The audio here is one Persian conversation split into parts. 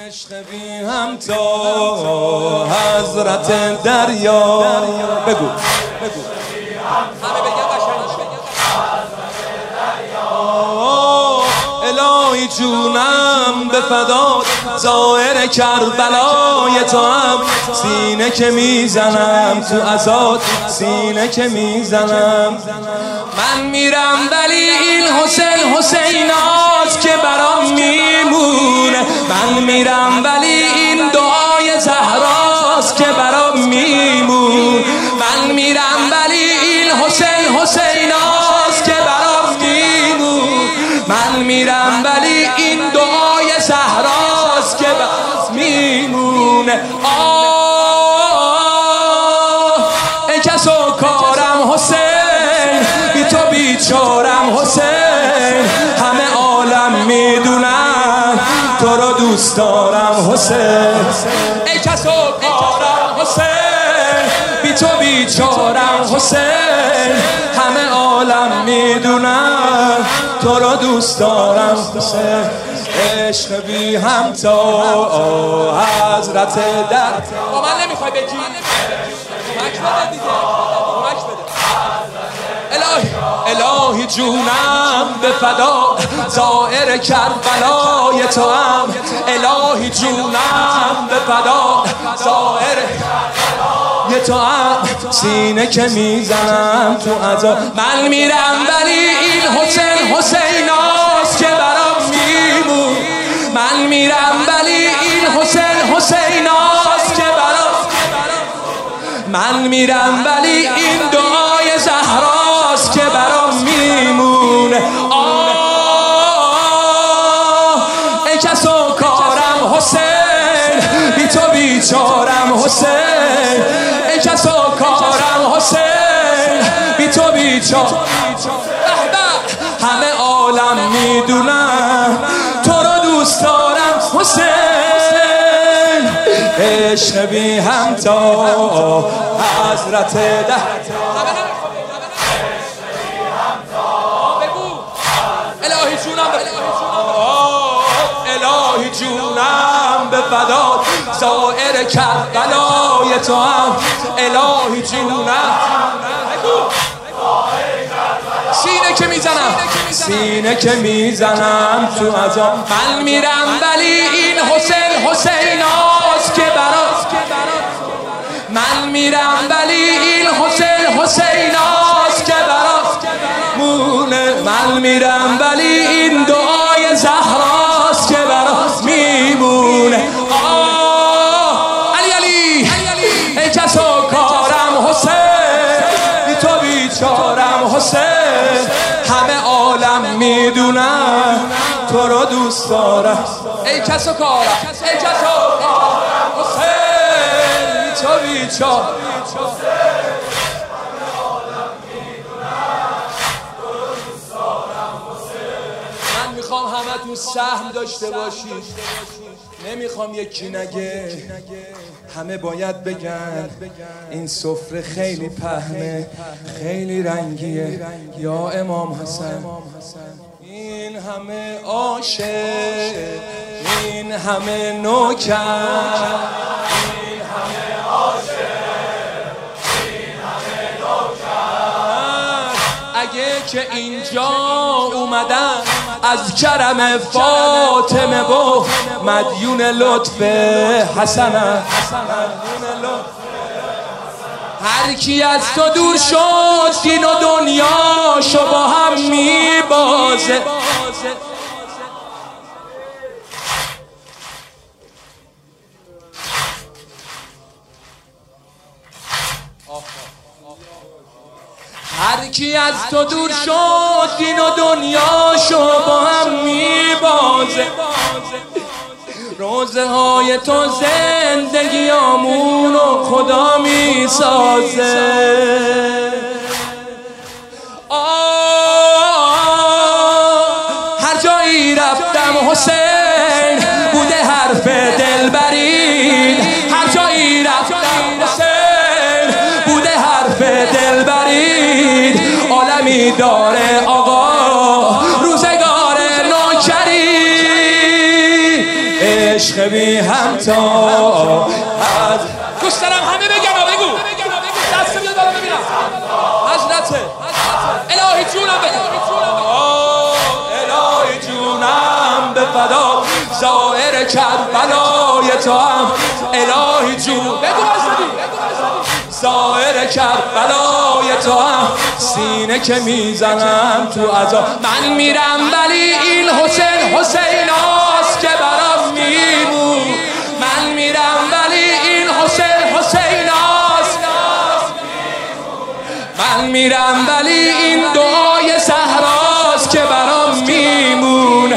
عشق بی همتا حضرت دریا. بگو همه بگم الهی جونم به فدات زائر کربلای تو هم سینه که میزنم تو ازاد سینه که میزنم. من میرم ولی این حسینات که برام میمونه. من میرم ولی این دعای زهراست که برام میمونه. من میرم ولی این حسینات که برام میمونه. من میرم ولی این دعای زهراست که برام میمونه. ای کس و کارم حسین، بی تو بیچارم حسین. همه عالم میدونن تو رو دوست دارم حسین. ای کس و کارم حسین، بی تو بیچارم حسین. همه عالم میدونن تو رو دوست دارم حسین. عشق بی همتا حضرت در. با من نمیخوای بگی؟ کمک بده دیگه، کمک بده. الهی جونم به فدا زائر کربلای تو هم. الهی جونم به فدا زائر کربلای تو هم سینه که میزنم تو عزا. من میرم ولی این حسیناست که برام میمون. من میرم ولی این حسیناست که برام. من میرم ولی این دعای زهراست که برام میمونه. ای کس و کارم حسین، بی تو بیچارم حسین. ای کس و کارم حسین، بی تو بیچارم. همه عالم میدونن تو رو دوست دارم حسین. عشق بی همتا حضرت ده. الهی جونم به فدات زائر کربلای تو هم. الهی جونم سینه که میزنم تو عزا. من میرم ولی این حسیناست که برات. من میرم ولی این حسیناست که برات مونه. من میرم ولی این دعای زهراست که برات میمونه. علی ای کس و کارم حسین، بی تو بیچارم حسین. همه عالم میدونن تو رو دوست دارم. ای کس و کارم حسین، بی تو بیچارم میخوام همه تو سهم داشته باشید. نمیخوام یکی نگه، همه باید بگن این سفره خیلی پهنه، خیلی رنگیه یا امام حسن. این همه عاشق، این همه نوکر، این همه عاشق، این همه نوکر. اگه که اینجا اومدن از کرم فاطمه و مدیون لطف حسن. هر کی از تو دور شد دین و دنیاشو با هم میبازه. هر کی از تو دور شد دین و دنیاشو با هم میبازه. روزه های تو زندگیامون رو خدا میسازه. هر جایی رفتم حسین بوده حرف دلبری. هر جایی رفتم حسین بوده حرف دلبری. عالمی داره آقا روزگار نوکری. عشق بی همتا. دوست دارم همه بگن بگو دست بیاد بالا ببینم. حضرت الهی جونم بده، الهی جونم به فدا زائر کربلای تو هم الهی جون بگو زائر کربلای تو هم سینه که میزنم تو عذاب. من میرم ولی این حسیناست که برام میمون. من میرم ولی این حسیناست. من میرم ولی این دعای صحراست که برام میمون.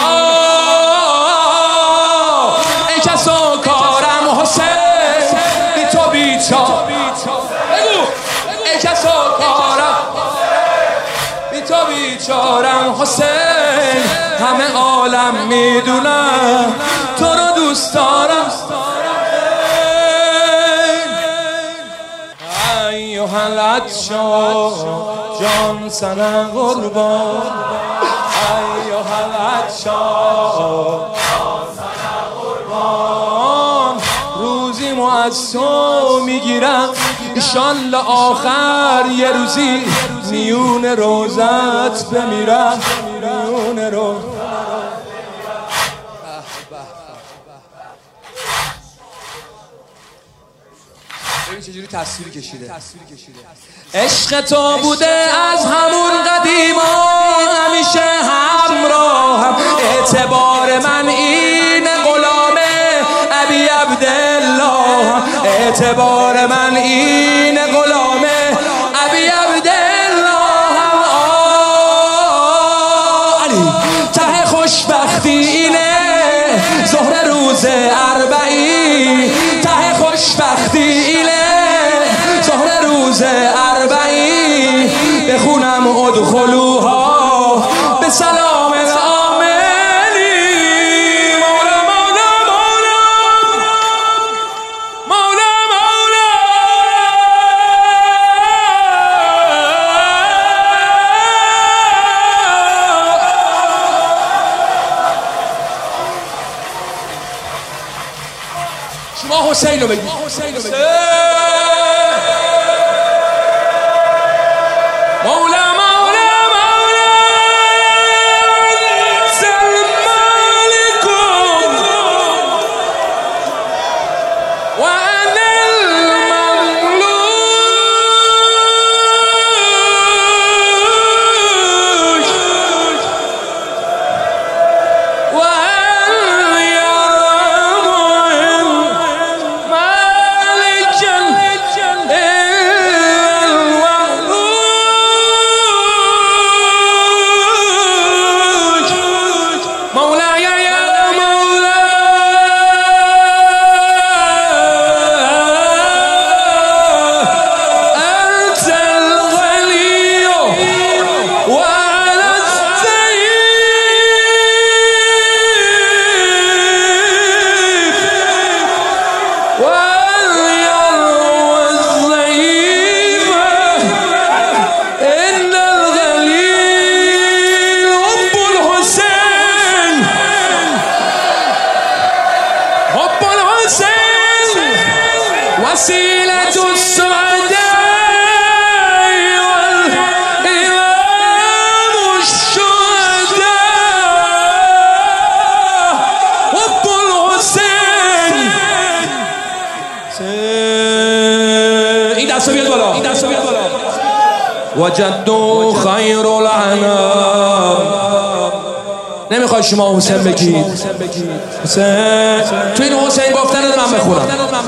ای کسا کارم حسین بی تو بیچار. بگو ای کسا کارم بی تو بیچارم حسین. همه عالم میدونم تو رو دوست دارم. ایوه العطشان جان سنه قربان. ایوه العطشان جان سنه قربان. روزی مو از تو میگیرم انشالله آخر یه روزی میون روزت بمیرم. میون روزت ببین چجوری تصویری کشیده. عشق تو بوده از همون قدیما همیشه همراهم. اعتبار من این غلام ابی عبدالله. اعتبار من این غلام ابی عبدالله. علی ته خوشبختی اینه ظهر روز اربعین. ته خوشبختی اینه ظهر روز اربعین. بخونم ادخلوها به سلام آمنی. مولا مولا مولا مولا مولا. شما حسین رو بگید. مولا مولا مولا سلمالكم وانا المملوك وهل يرم مالكا مولاي يا مولاي أنت الغني وأنا الضعيف. وليروى الضعيف إن الغليل حب الحسين. حب الحسين وسيلة السعداء والإمام الشهداء. حب الحسين. این دستو بیاد بالا. وجدو خیر الانام. نمیخوای شما حسین بگید؟ حسین تو این حسین گفتن من بخونم.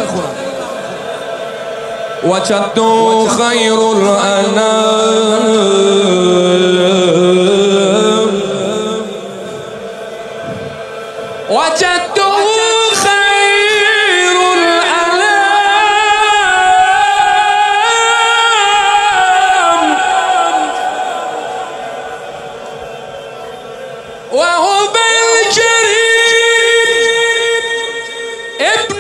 وجدو خیر الانام. وجدو خیر الانام. وهو بالكريم ابن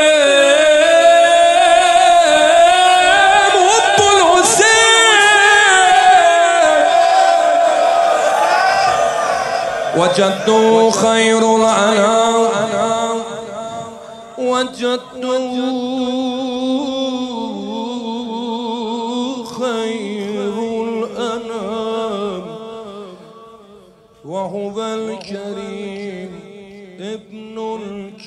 الكريم. حب الحسين وجدوا خير الأنام وجدوا خير الأنام وهو الكريم ابن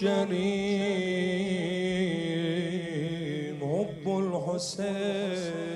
الكريم حب الحسين